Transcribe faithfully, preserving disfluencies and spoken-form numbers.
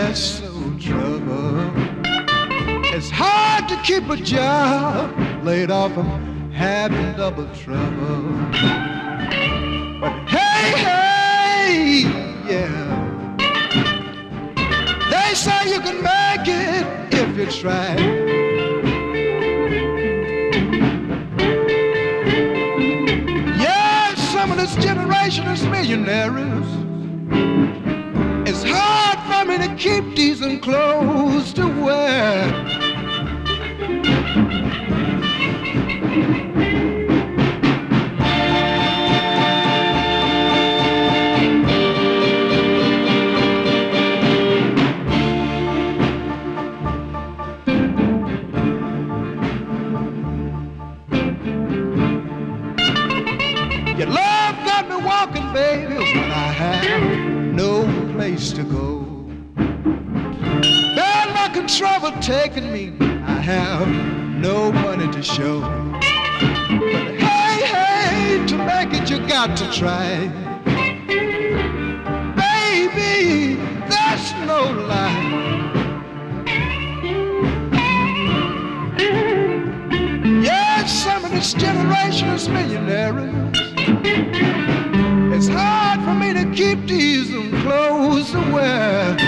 that's so trouble. It's hard to keep a job, laid off, I'm having double trouble. But hey, hey, yeah, they say you can make it if you try. Yeah, some of this generation is millionaires. It's hard for me to keep decent clothes to wear. Your love got me walking, baby, when I have no place to go. Bad luck and trouble taking me, I have no money to show. But hey, hey, to make it you got to try. Baby, that's no lie. Yeah, some of this generation is millionaires. It's hard for me to keep decent clothes to wear.